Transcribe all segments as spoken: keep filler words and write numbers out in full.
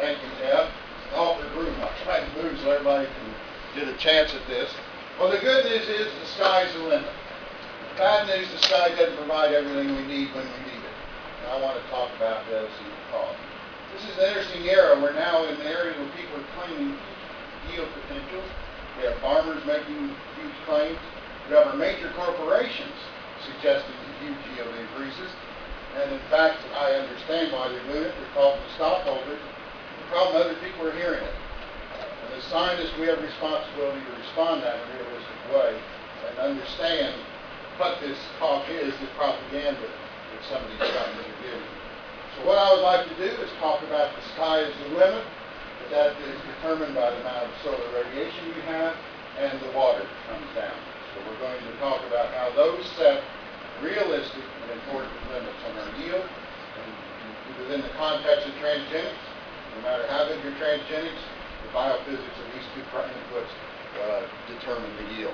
Thank you, Jeff. Offer room. I'll try to move so everybody can get a chance at this. Well, the good news is the sky's the limit. The bad news, the sky doesn't provide everything we need when we need it. And I want to talk about that as you call. This is an interesting era. We're now in an area where people are claiming huge yield potential. We have farmers making huge claims. We have our major corporations suggesting huge yield increases. And in fact, I understand why they're doing it. They're talking to stockholders. The problem, other people are hearing it. And as scientists, we have a responsibility to respond to that in a realistic way and understand what this talk is, the propaganda that some of these companies are giving. So what I would like to do is talk about the sky as the limit, but that is determined by the amount of solar radiation we have and the water that comes down. So we're going to talk about how those set realistic and important limits on our yield, and within the context of transgenics. No matter how good your transgenics, the biophysics of these two inputs uh, determine the yield.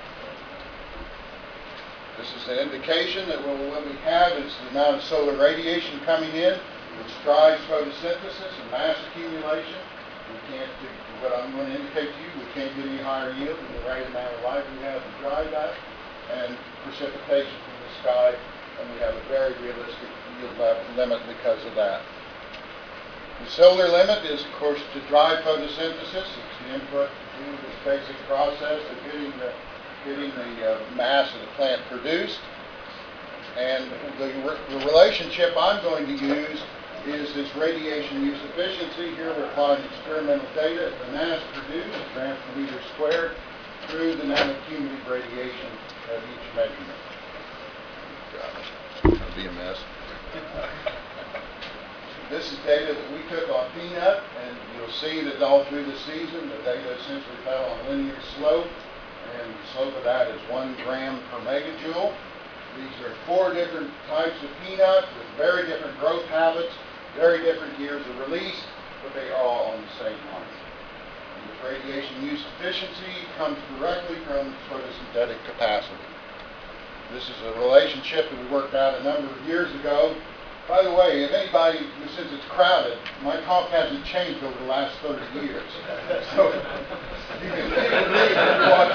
This is an indication that what we have is the amount of solar radiation coming in, which drives photosynthesis and mass accumulation. We can't do what I'm going to indicate to you. We can't get any higher yield than the right amount of light we have to drive that, and precipitation from the sky, and we have a very realistic yield limit because of that. The solar limit is, of course, to drive photosynthesis. It's the input to do this basic process of getting the, getting the uh, mass of the plant produced. And the, re the relationship I'm going to use is this radiation use efficiency. Here we're plotting experimental data. The mass produced, grams per meter squared, through the nanocumulative radiation of each measurement. God, that'll be a mess. This is data that we took on peanut, and you'll see that all through the season, the data essentially fell on linear slope, and the slope of that is one gram per megajoule. These are four different types of peanut with very different growth habits, very different years of release, but they are all on the same line. And this radiation use efficiency comes directly from photosynthetic capacity. This is a relationship that we worked out a number of years ago. By the way, if anybody, since it's crowded, my talk hasn't changed over the last thirty years. So you can think of me if you want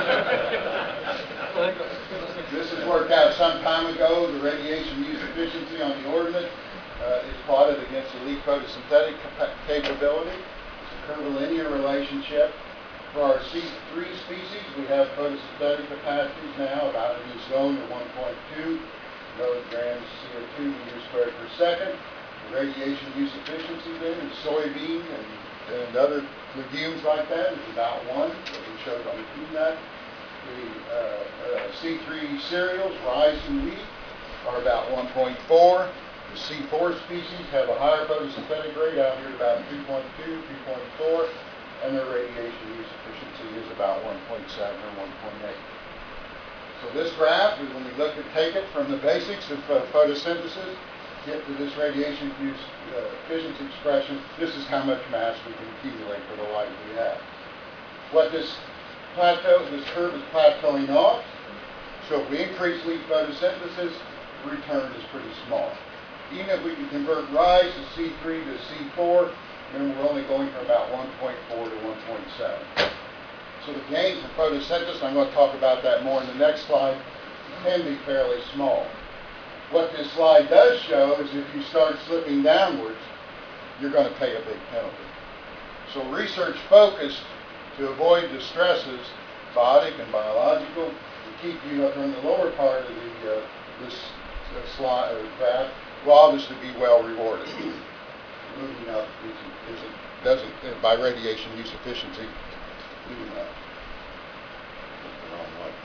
to. This is worked out some time ago. The radiation use efficiency on the ordinate uh, is plotted against the leaf photosynthetic capability. It's a curvilinear relationship. For our C three species, we have photosynthetic capacities now about in the zone of one point two milligrams C O two meters squared per second. The radiation use efficiency then in soybean and, and other legumes like that is about one, that we showed on the peanut. The uh, uh, C three cereals, rice and wheat, are about one point four. The C four species have a higher photosynthetic rate out here at about two point two, two point four, and their radiation use efficiency is about one point seven or one point eight. So this graph is when we look at take it from the basics of uh, photosynthesis, get to this radiation use uh, efficiency expression. This is how much mass we can accumulate for the light we have. What this plateau, this curve is plateauing off. So if we increase leaf photosynthesis, the return is pretty small. Even if we can convert rice to C three to C four, then we're only going from about one point four to one point seven. So the gain from photosynthesis, I'm going to talk about that more in the next slide, can be fairly small. What this slide does show is if you start slipping downwards, you're going to pay a big penalty. So research focused to avoid the stresses, biotic and biological, to keep you up in the lower part of the, uh, this uh, slide or graph will obviously be well rewarded. Moving up isn't, isn't, doesn't, uh, by radiation use efficiency, do that. The wrong way.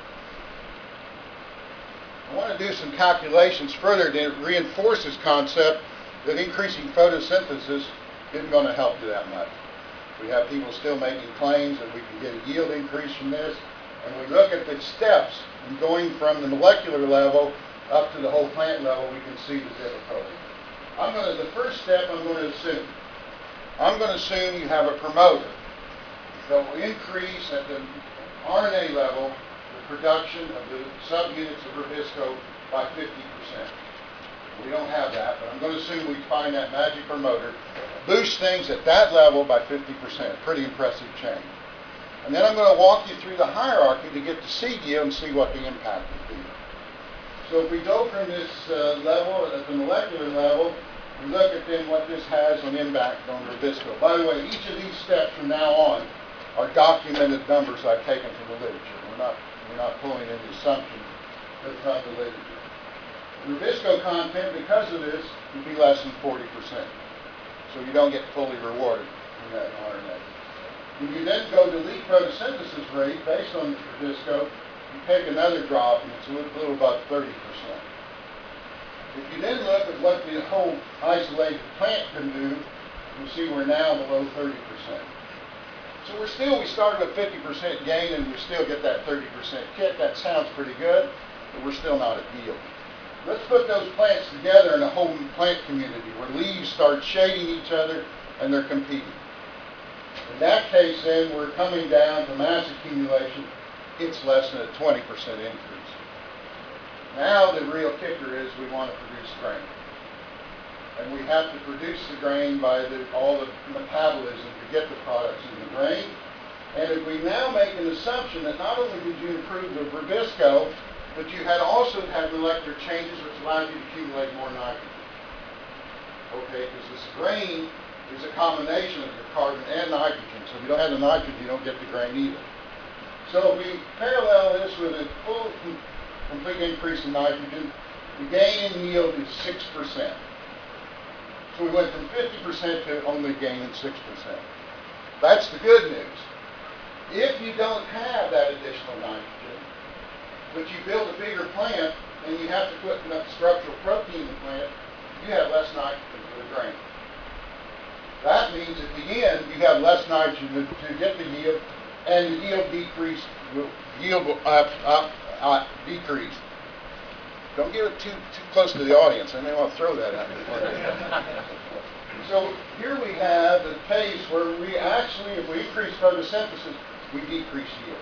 I want to do some calculations further to reinforce this concept that increasing photosynthesis isn't going to help you that much. We have people still making claims that we can get a yield increase from this, and we look at the steps and going from the molecular level up to the whole plant level, we can see the difficulty. I'm going to, the first step I'm going to assume. I'm going to assume you have a promoter that will increase at the R N A level the production of the subunits of Rubisco by fifty percent. We don't have that, but I'm going to assume we find that magic promoter, boost things at that level by fifty percent. Pretty impressive change. And then I'm going to walk you through the hierarchy to get to seed yield and see what the impact would be. So if we go from this uh, level, at the molecular level, we look at then what this has on impact on Rubisco. By the way, each of these steps from now on are documented numbers I've taken from the literature. We're not, we're not pulling any assumptions that's from the literature. Rubisco content, because of this, would be less than forty percent. So you don't get fully rewarded in that R N A. When you then go to lead photosynthesis rate, based on Rubisco, you take another drop, and it's a little, little above thirty percent. If you then look at what the whole isolated plant can do, you'll see we're now below thirty percent. So we're still, we started with fifty percent gain, and we still get that thirty percent kit. That sounds pretty good, but we're still not at yield. Let's put those plants together in a whole plant community where leaves start shading each other and they're competing. In that case, then, we're coming down to mass accumulation. It's less than a twenty percent increase. Now the real kicker is we want to produce grain. And we have to produce the grain by the, all the metabolism to get the products in the grain. And if we now make an assumption that not only did you improve the Rubisco, but you had also had molecular changes which allowed you to accumulate more nitrogen. Okay, because this grain is a combination of your carbon and nitrogen. So if you don't have the nitrogen, you don't get the grain either. So if we parallel this with a full, complete increase in nitrogen, the gain in yield is six percent. So we went from fifty percent to only gaining six percent. That's the good news. If you don't have that additional nitrogen, but you build a bigger plant and you have to put enough structural protein in the plant, you have less nitrogen for the grain. That means at the end you have less nitrogen to, to get the yield, and the yield decrease will yield will up, up, up, decrease. Don't get it too too close to the audience. I may want to throw that at you. So here we have a case where we actually, if we increase photosynthesis, we decrease yield.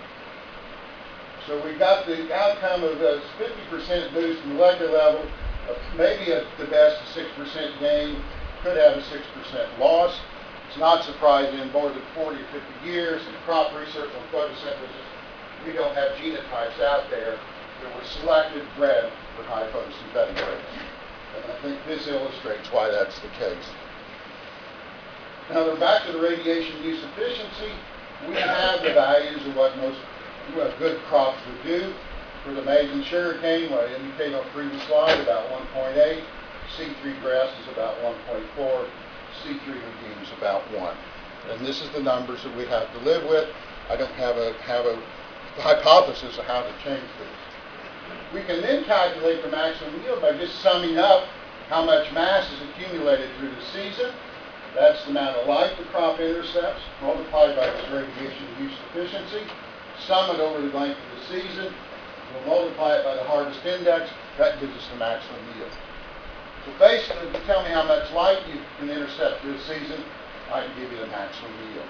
So we got the outcome of a fifty percent boost molecular level, of maybe a, the best a six percent gain, could have a six percent loss. It's not surprising in more than forty or fifty years in crop research on photosynthesis, we don't have genotypes out there that were selected, bred for high photosynthetic rates. And I think this illustrates why that's the case. Now we're back to the radiation use efficiency. We have the values of what most what good crops would do. For the maize and sugarcane, what I indicated on the previous slide, about one point eight. C three grass is about one point four. C three legumes about one. And this is the numbers that we have to live with. I don't have a have a hypothesis of how to change this. We can then calculate the maximum yield by just summing up how much mass is accumulated through the season. That's the amount of light the crop intercepts, multiplied by its radiation use efficiency. Sum it over the length of the season. We'll multiply it by the harvest index. That gives us the maximum yield. So basically, if you tell me how much light you can intercept through the season, I can give you the maximum yield.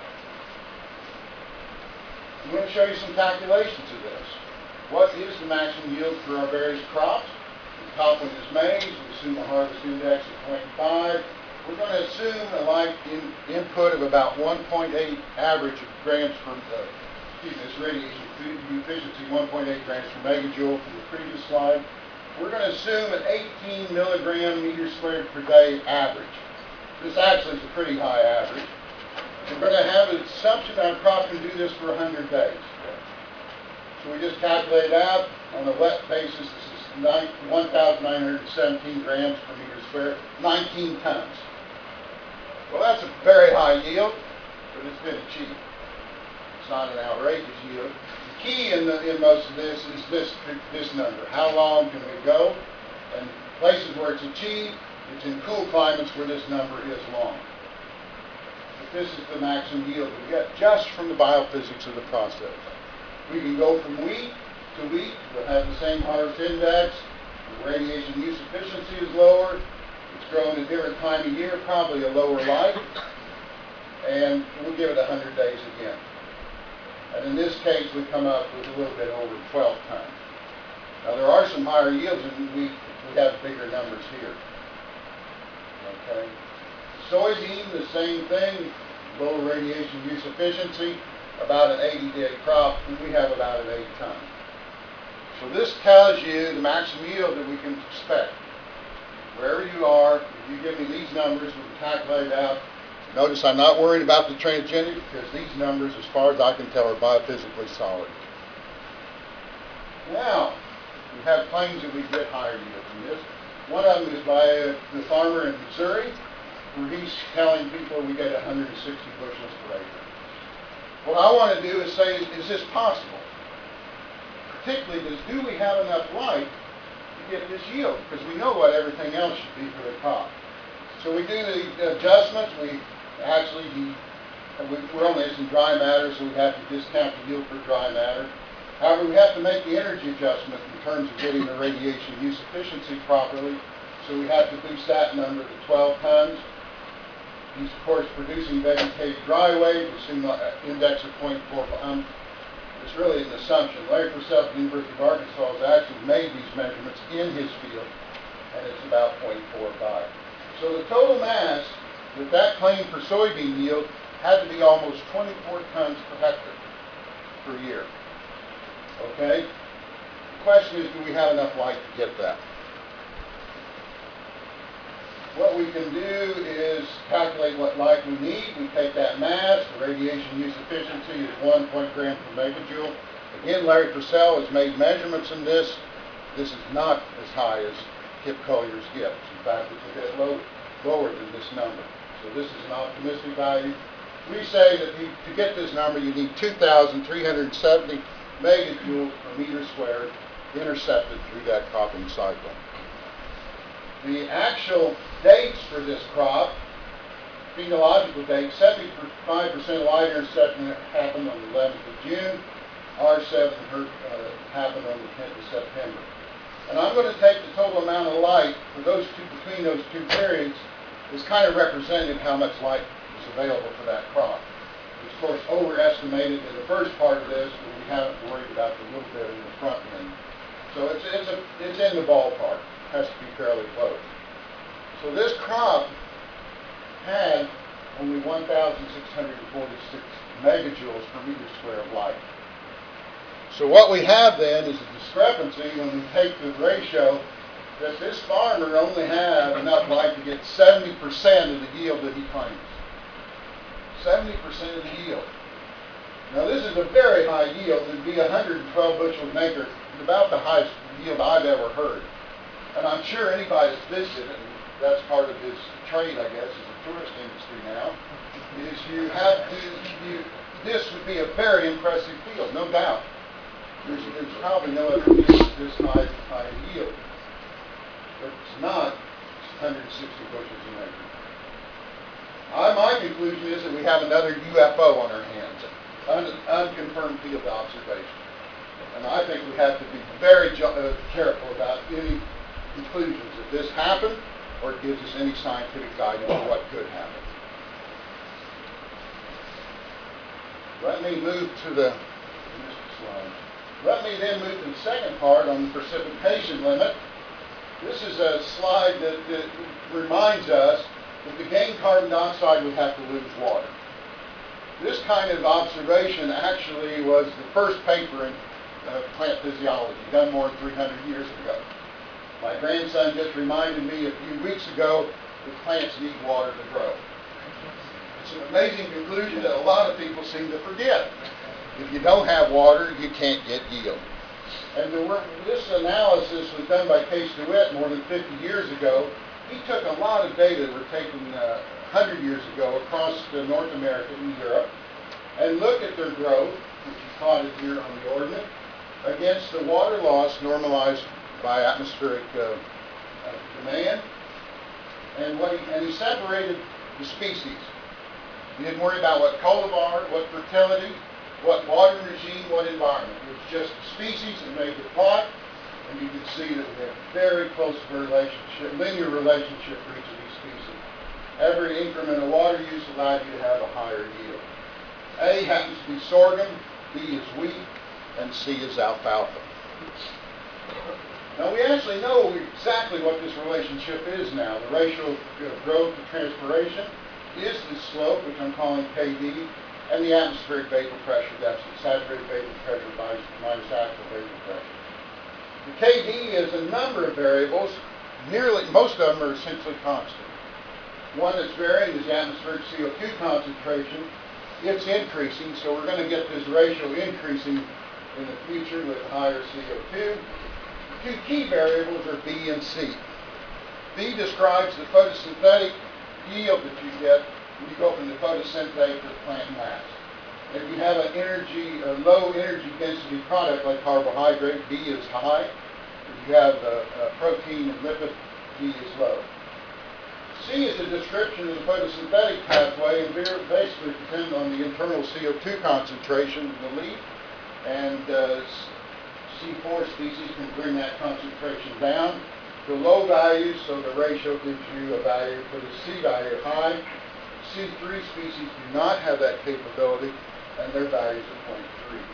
I'm going to show you some calculations of this. What is the maximum yield for our various crops? The top one is maize. We assume a harvest index of zero point five. We're going to assume a light in, input of about one point eight average of grams per, uh, excuse me, this radiation efficiency, one point eight grams per megajoule from the previous slide. We're going to assume an eighteen milligram meter squared per day average. This actually is a pretty high average. We're going to have an assumption that our crop can do this for one hundred days. So we just calculate it out. On a wet basis, this is one thousand nine hundred seventeen grams per meter squared, nineteen tons. Well, that's a very high yield, but it's been achieved. It's not an outrageous yield. The key in, the, in most of this is this, this number. How long can we go? And places where it's achieved, it's in cool climates where this number is long. But this is the maximum yield we get just from the biophysics of the process. We can go from wheat to wheat. We'll have the same harvest index. The radiation use efficiency is lower. It's grown at a different time of year, probably a lower light. And we'll give it one hundred days again. And in this case, we come up with a little bit over twelve tons. Now, there are some higher yields in wheat we have bigger numbers here. Okay. Soybean, the same thing, lower radiation use efficiency, about an eighty day crop, and we have about an eight ton. So this tells you the maximum yield that we can expect. Wherever you are, if you give me these numbers, we can calculate it out. Notice I'm not worried about the transgenic because these numbers, as far as I can tell, are biophysically solid. Now, we have claims that we get higher yield from this. One of them is by uh, the farmer in Missouri, where he's telling people we get one hundred sixty bushels per acre. What I want to do is say, is this possible? Particularly, does, do we have enough light to get this yield? Because we know what everything else should be for the crop. So we do the adjustments. We actually, we, we're only using dry matter, so we have to discount the yield for dry matter. However, we have to make the energy adjustment in terms of getting the radiation use efficiency properly. So we have to boost that number to twelve tons. He's, of course, producing vegetative dry weight. We're seeing an index of zero point four. Um, it's really an assumption. Larry Purcell at the University of Arkansas has actually made these measurements in his field, and it's about zero point four five. So the total mass with that claim for soybean yield had to be almost twenty-four tons per hectare per year. Okay? The question is, do we have enough light to get that? What we can do is calculate what light we need. We take that mass. The radiation use efficiency is one point gram per megajoule. Again, Larry Purcell has made measurements in this. This is not as high as Kip Collier's gives. In fact, it's a bit low, lower than this number. So this is an optimistic value. We say that you, to get this number, you need two thousand three hundred seventy megajoules per meter squared intercepted through that cropping cycle. The actual dates for this crop, phenological dates, seventy-five percent light interception happened on the eleventh of June. R seven uh, happened on the tenth of September. And I'm going to take the total amount of light for those two, between those two periods, is kind of representative how much light is available for that crop. It's, of course, overestimated in the first part of this, but we haven't worried about the little bit in the front end. So it's, it's, a, it's in the ballpark. It has to be fairly close. So this crop had only one thousand six hundred forty-six megajoules per meter square of light. So what we have then is a discrepancy when we take the ratio that this farmer only had enough light to get seventy percent of the yield that he claims. seventy percent of the yield. Now this is a very high yield. It would be one hundred twelve bushels an acre. It's about the highest yield I've ever heard. And I'm sure anybody that's visited, and that's part of his trade, I guess, is the tourist industry now, is you have to, you, this would be a very impressive field, no doubt. There's, there's probably no other field with this high, high yield. But it's not one hundred sixty bushels an acre. I, my conclusion is that we have another U F O on our hands, un, unconfirmed field observation. And I think we have to be very uh, careful about any conclusions that this happened or it gives us any scientific guidance on what could happen. Let me move to the slide. Let me then move to the second part on the precipitation limit. This is a slide that, that reminds us that to gain carbon dioxide we have to lose water. This kind of observation actually was the first paper in uh, plant physiology, done more than three hundred years ago. My grandson just reminded me a few weeks ago that plants need water to grow. It's an amazing conclusion that a lot of people seem to forget. If you don't have water, you can't get yield. And the work, this analysis was done by Case DeWitt more than fifty years ago. He took a lot of data that were taken uh, one hundred years ago across uh, North America and Europe and looked at their growth, which is plotted here on the ordinate, against the water loss normalized by atmospheric uh, uh, demand. And, what he, and he separated the species. He didn't worry about what cultivar, what fertility, what water regime, what environment. It was just the species that made the plot, and you can see that we have a very close relationship, linear relationship for each of these species. Every increment of water use allowed you to have a higher yield. A happens to be sorghum, B is wheat, and C is alfalfa. Now we actually know exactly what this relationship is now. The ratio of growth to transpiration is the slope, which I'm calling K D, and the atmospheric vapor pressure deficit, saturated vapor pressure minus, minus actual vapor pressure. The K D is a number of variables. Nearly, most of them are essentially constant. One that's varying is the atmospheric C O two concentration. It's increasing, so we're going to get this ratio increasing in the future with higher C O two. The two key variables are B and C. B describes the photosynthetic yield that you get when you go from the photosynthate to the plant mass. If you have an energy, a low energy density product like carbohydrate, B is high. If you have a, a protein and lipid, B is low. C is a description of the photosynthetic pathway and basically depends on the internal C O two concentration of the leaf. And uh, C four species can bring that concentration down to low values, so the ratio gives you a value for the C value high. C three species do not have that capability, and their values are zero point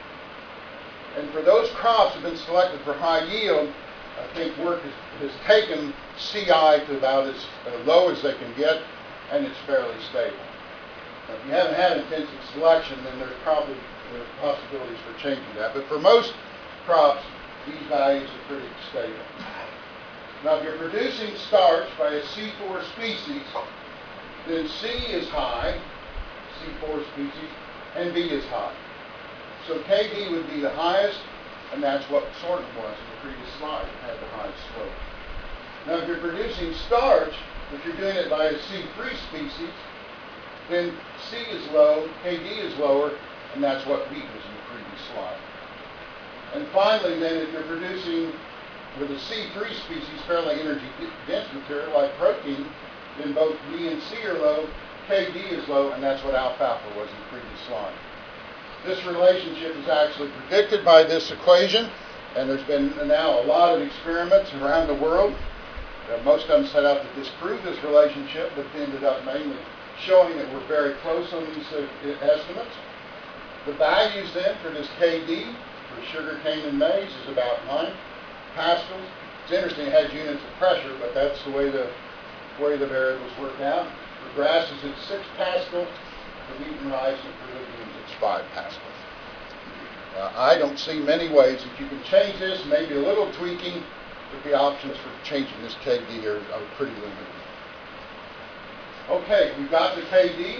three. And for those crops that have been selected for high yield, I think work has, has taken C I to about as uh, low as they can get, and it's fairly stable. Now, if you haven't had intensive selection, then there's probably there's possibilities for changing that. But for most crops, these values are pretty stable. Now, if you're producing starch by a C four species, then C is high, C four species, and B is high. So K D would be the highest, and that's what sorghum was in the previous slide. It had the highest slope. Now, if you're producing starch, if you're doing it by a C three species, then C is low, K D is lower, and that's what wheat was in the previous slide. And finally, then, if you're producing with a C three species, fairly energy dense material like protein, then both B and C are low, K D is low, and that's what alfalfa was in the previous slide. This relationship is actually predicted by this equation, and there's been now a lot of experiments around the world. Uh, most of them set out to disprove this relationship, but ended up mainly showing that we're very close on these uh, estimates. The values then for this K D for sugarcane and maize is about nine pascals. It's interesting, it has units of pressure, but that's the way the way the variables work out. For grasses, it's six pascal. For wheat and rice and for legumes, it's five pascal. Uh, I don't see many ways that you can change this. Maybe a little tweaking, but the options for changing this K D are, are pretty limited. Okay, we've got the K D.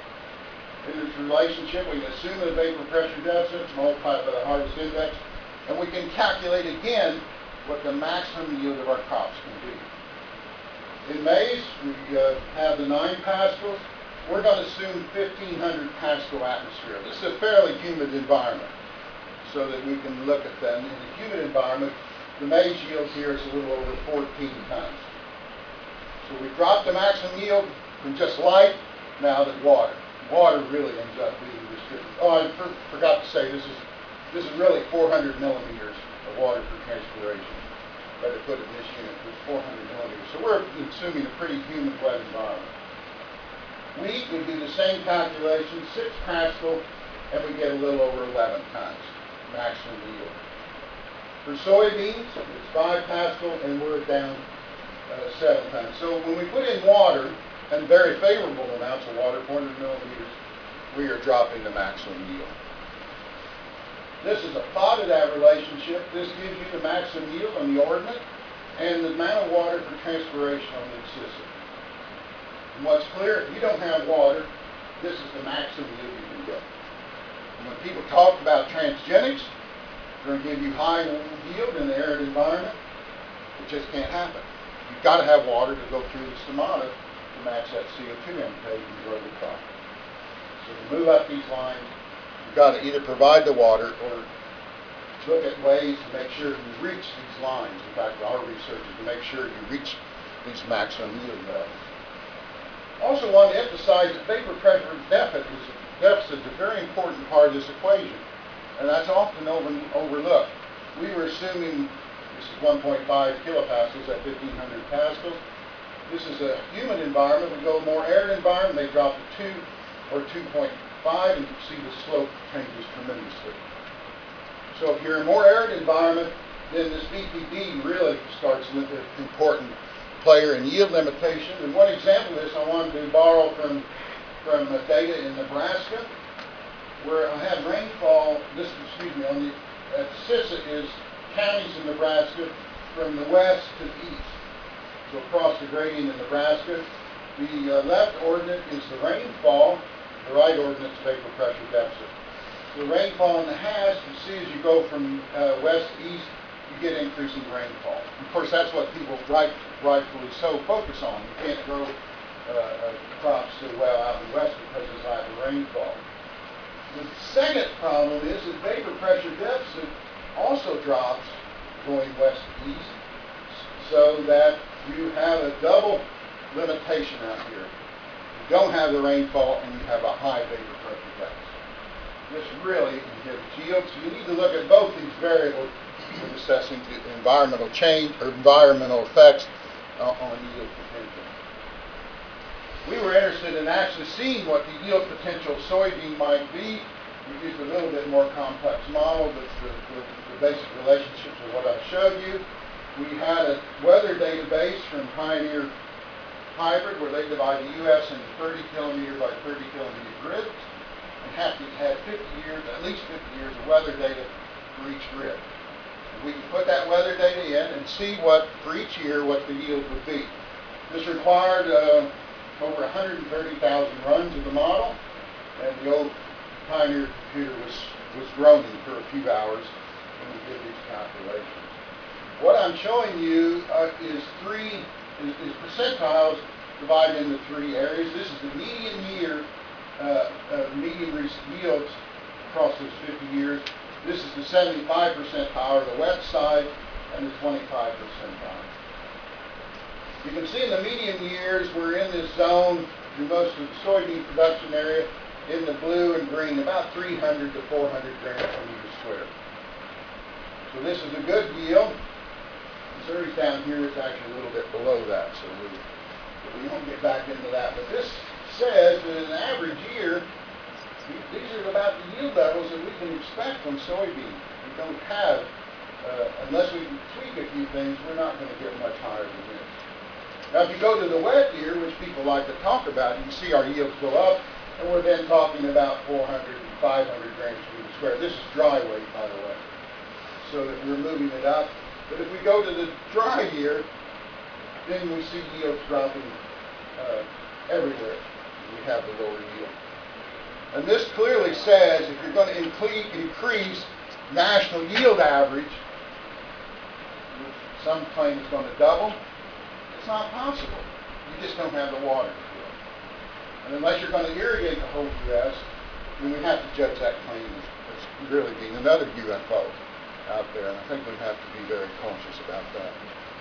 In this relationship, we can assume the vapor pressure deficit, multiply it by the harvest index, and we can calculate again what the maximum yield of our crops can be. In maize, we uh, have the nine pascals. We're going to assume fifteen hundred pascal atmosphere. This is a fairly humid environment, so that we can look at them. In the humid environment, the maize yield here is a little over fourteen tons. So we dropped the maximum yield from just light, now that water. Water really ends up being restricted. Oh, I for, forgot to say, this is this is really four hundred millimeters of water per transpiration. Better put it in this unit, it's four hundred millimeters. So we're assuming a pretty humid, wet environment. Wheat, we do the same calculation, six pascal, and we get a little over eleven tons maximum yield. For soybeans, it's five pascal, and we're down uh, seven tons. So when we put in water, and very favorable amounts of water, four hundred millimeters, we are dropping the maximum yield. This is a plot of that relationship. This gives you the maximum yield on the ordinate and the amount of water for transpiration on the system. And what's clear, if you don't have water, this is the maximum yield you can get. And when people talk about transgenics, they're going to give you high yield in the arid environment. It just can't happen. You've got to have water to go through the stomata to match that C O two intake and grow the crop. So to move up these lines, you've got to either provide the water or look at ways to make sure you reach these lines. In fact, our research is to make sure you reach these maximum yield levels. Also want to emphasize that vapor pressure deficit is, deficit is a very important part of this equation, and that's often over, overlooked. We were assuming this is one point five kilopascals at fifteen hundred pascals. This is a humid environment. We go more arid environment, they drop to two or two point five, and you can see the slope changes tremendously. So if you're in a more arid environment, then this B P D really starts with an important player in yield limitation. And one example of this I wanted to borrow from, from uh, data in Nebraska, where I had rainfall, this, excuse me, on the, at CISA is counties in Nebraska from the west to the east. So across the gradient in Nebraska, the uh, left ordinate is the rainfall, the right ordinate is vapor pressure deficit. The rainfall in the hash, you see as you go from uh, west to east, you get increasing rainfall. Of course, that's what people right, rightfully so focus on. You can't grow uh, uh, crops so well out in the west because of the lack of rainfall. The second problem is that vapor pressure deficit also drops going west to east, so that you have a double limitation out here. You don't have the rainfall and you have a high vapor pressure deficit. This really inhibits yield, so you need to look at both these variables when assessing the environmental change or environmental effects uh, on yield potential. We were interested in actually seeing what the yield potential of soybean might be. We used a little bit more complex model, but the, the, the basic relationships are what I showed you. We had a weather database from Pioneer Hybrid where they divide the U S into thirty kilometer by thirty kilometer grids. And have to had fifty years, at least fifty years of weather data for each grid. And we can put that weather data in and see what, for each year, what the yield would be. This required uh, over one hundred thirty thousand runs of the model, and the old Pioneer computer was, was groaning for a few hours when we did these calculations. What I'm showing you uh, is three, is, is percentiles divided into three areas. This is the median year Uh, uh, median yields across those fifty years. This is the seventy-five percentile, the wet side, and the twenty-five percentile. You can see in the median years, we're in this zone in most of the soybean production area in the blue and green, about three hundred to four hundred grams per meter square. So this is a good yield. The survey down here is actually a little bit below that, so we, we won't get back into that. But this says that in an average year, these are about the yield levels that we can expect from soybean. We don't have, uh, unless we can tweak a few things, we're not going to get much higher than this. Now, if you go to the wet year, which people like to talk about, you can see our yields go up, and we're then talking about four hundred and five hundred grams per meter square. This is dry weight, by the way, so that we're moving it up. But if we go to the dry year, then we see yields dropping uh, everywhere. We have the lower yield. And this clearly says if you're going to increase national yield average, which some claim is going to double, it's not possible. You just don't have the water to do it. And unless you're going to irrigate the whole U S, then we have to judge that claim as, as really being another U F O out there. And I think we have to be very cautious about that.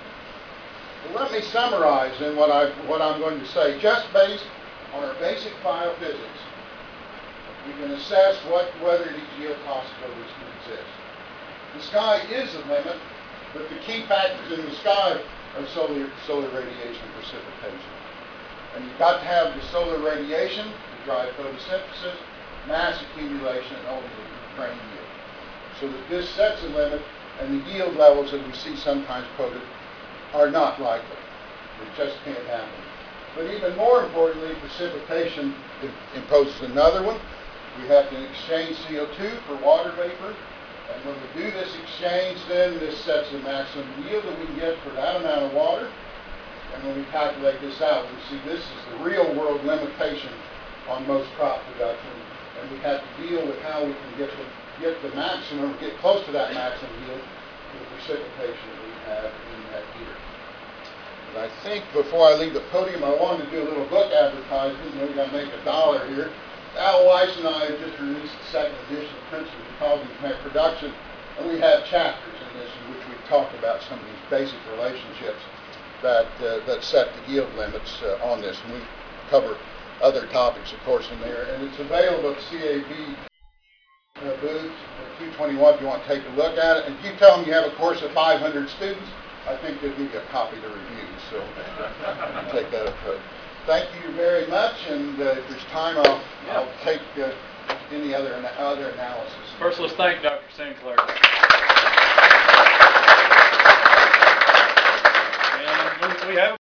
Well, let me summarize then what, I, what I'm going to say. Just based on our basic biophysics, we can assess what whether these yield possibilities can exist. The sky is the limit, but the key factors in the sky are solar, solar radiation and precipitation. And you've got to have the solar radiation to drive photosynthesis, mass accumulation, and ultimately grain yield. So that this sets a limit, and the yield levels that we see sometimes quoted are not likely. It just can't happen. But even more importantly, precipitation imposes another one. We have to exchange C O two for water vapor. And when we do this exchange, then this sets the maximum yield that we can get for that amount of water. And when we calculate this out, we see this is the real world limitation on most crop production. And we have to deal with how we can get the, get the maximum, get close to that maximum yield with the precipitation that we have in that year. I think before I leave the podium, I wanted to do a little book advertisement. We're going to make a dollar here. Al Weiss and I have just released the second edition of Principles of Ecology and Plant Production, and we have chapters in this in which we talk about some of these basic relationships that uh, that set the yield limits uh, on this. And we cover other topics, of course, in there. And it's available at C A B uh, booth at two twenty-one if you want to take a look at it. And if you tell them you have a course of five hundred students, I think they'll give you a copy to review. So take that approach. Thank you very much, and uh, if there's time, I'll, yeah. I'll take uh, any other, other analysis. First, let's thank Doctor Sinclair. we have